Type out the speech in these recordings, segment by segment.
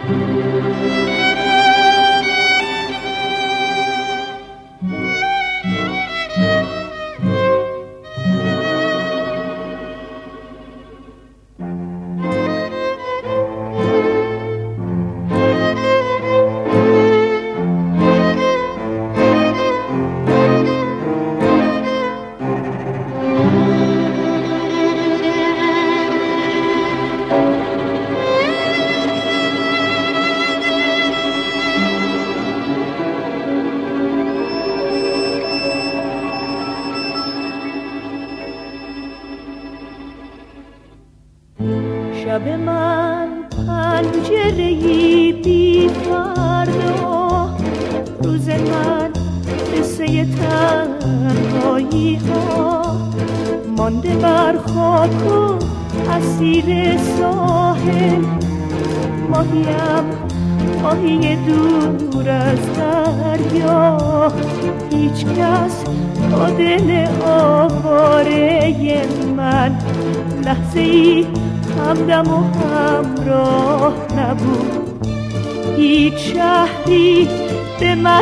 شب من پنجره‌ای بی فردا، روز من قصه تنهایی ها، مانده بر خاک و اسیر ساحل، ماهیم ماهی دور از دریا، هیچ کس تا دل آواره من لحظه ای همدم و همراه نبود، هیچ شهری به من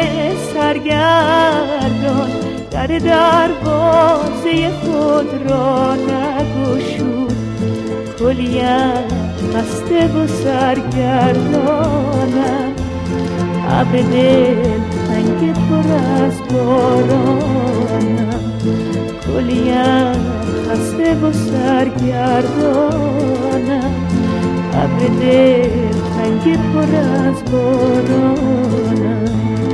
سرگردان در دروازه خود را نگشود، کلیم خسته و سرگردانم، ابر دل تنگ پر از بارانم، کلیم خسته و سرگردانم، ابر دل تنگ پر از بارانم.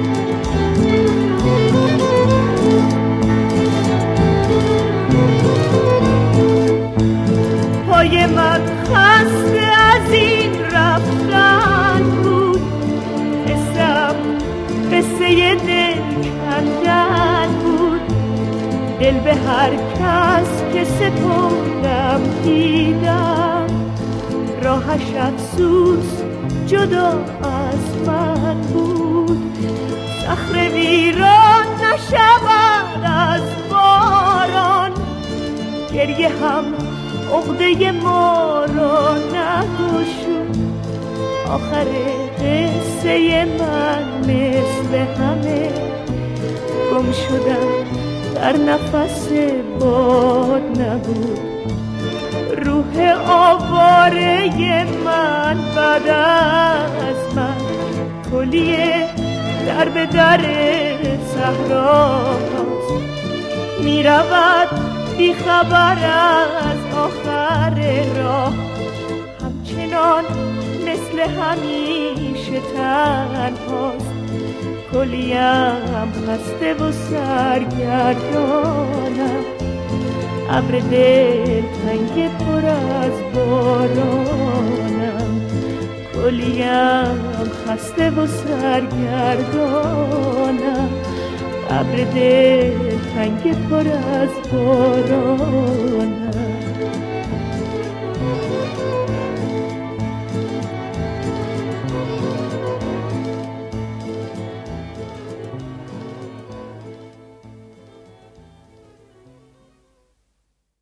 پای من خسته از این رفتن بود، قصه‌ام قصه دل کندن بود، دل به هر کس که سپردم دیدم، راهش افسوس جدا از من بود، صخره ویران نشود از باران، گریه هم عقده ما را نگشود، آخر قصه من مثل همه گم شدم در نفس باد نبود، روح آواره من بعد از من کلیه در به در صحراست، می رود بی خبر از آخر راه، همچنان مثل همیشه تنهاست، کلیم خسته و سرگردانم، ابر دل تنگ پر از بارانم، کلیم خسته و سرگردانم، ابر دل تنگ پر از بارانم.